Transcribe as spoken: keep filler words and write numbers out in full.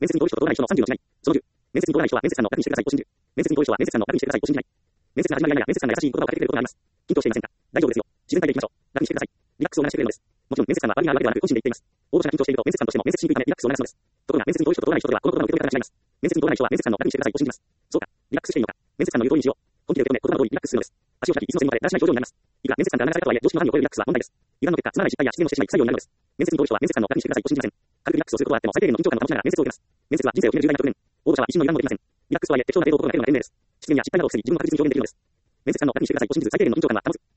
面接に通る人と通らない人のさんじゅうの違い。そのじゅう。面接に通らない人は面接官の楽にしてくださいを信じる。面接に通る人は面接官の楽にしてくださいを信じない。面接が始まるやや面接官が優しい言葉をかけてくれることがあります。緊張していませんか？大丈夫ですよ。自然体でいきましょう。楽にしてください。リラックスを促してくれるのです。もちろん面接官は悪いなわけではなく、個人で言っています。応募者が緊張していると面接官としても面接しにくいためリラックスを促すのです。ところが面接に通る人と通らない人ではこの言葉の受け止め方が違います。面接に通らない人は面接官の楽にしてくださいを信じます。そうか、リラックスしているのか。面接官の言う通りにしよう。本気で受け止め、言葉の通りリラックスするのです。足を開き、椅子の背にまでだらしない表情になります。いくら面接官が流されたとはいえ、常識の範囲を超えるリラックスは問題です。油断の結果、つまらない失敗や失言をしてしまい不採用になるのです。面接に通る人は面接官の楽にしてくださいを信じません。軽くリラックスをすることはあっても最低限の緊張感を保ちながら面接を受けます。面接は人生を決める重大な局面。応募者は一瞬の油断もできません。リラックスとはいえ、適当な程度を心がけるのが賢明です。失言や失敗などを防ぎ、自分の確実に表現できるのです。面接官の楽にしてくださいを信じず最低限の緊張感は保つ。